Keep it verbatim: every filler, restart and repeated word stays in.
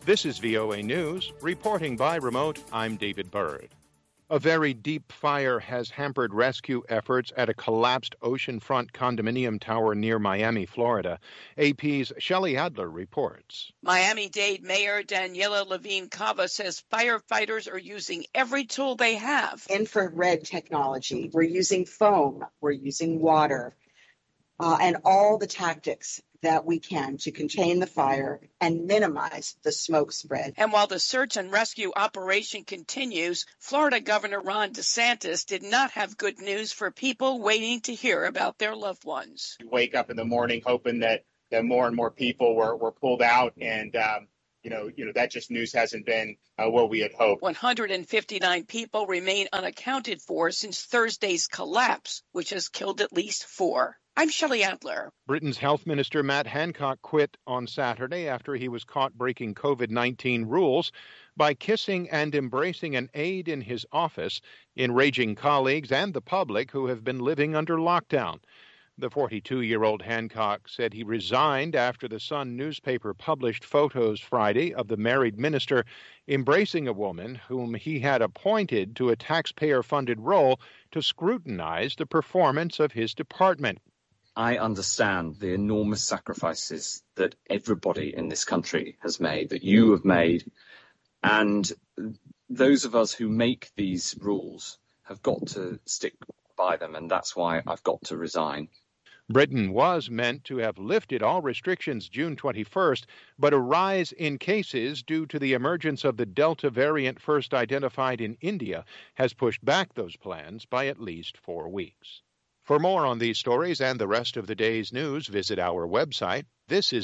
This is V O A News. Reporting by remote, I'm David Byrd. A very deep fire has hampered rescue efforts at a collapsed oceanfront condominium tower near Miami, Florida. A P's Shelley Adler reports. Miami-Dade Mayor Daniela Levine Cava says firefighters are using every tool they have. Infrared technology, we're using foam, we're using water, uh, and all the tactics that we can to contain the fire and minimize the smoke spread. And while the search and rescue operation continues, Florida Governor Ron DeSantis did not have good news for people waiting to hear about their loved ones. You wake up in the morning hoping that, that more and more people were, were pulled out, and um, you know, you know that just news hasn't been uh, what we had hoped. one hundred fifty-nine people remain unaccounted for since Thursday's collapse, which has killed at least four. I'm Shelley Adler. Britain's Health Minister Matt Hancock quit on Saturday after he was caught breaking COVID nineteen rules by kissing and embracing an aide in his office, enraging colleagues and the public who have been living under lockdown. The forty-two-year-old Hancock said he resigned after the Sun newspaper published photos Friday of the married minister embracing a woman whom he had appointed to a taxpayer-funded role to scrutinize the performance of his department. I understand the enormous sacrifices that everybody in this country has made, that you have made, and those of us who make these rules have got to stick by them, and that's why I've got to resign. Britain was meant to have lifted all restrictions June twenty-first, but a rise in cases due to the emergence of the Delta variant first identified in India has pushed back those plans by at least four weeks. For more on these stories and the rest of the day's news, visit our website. This is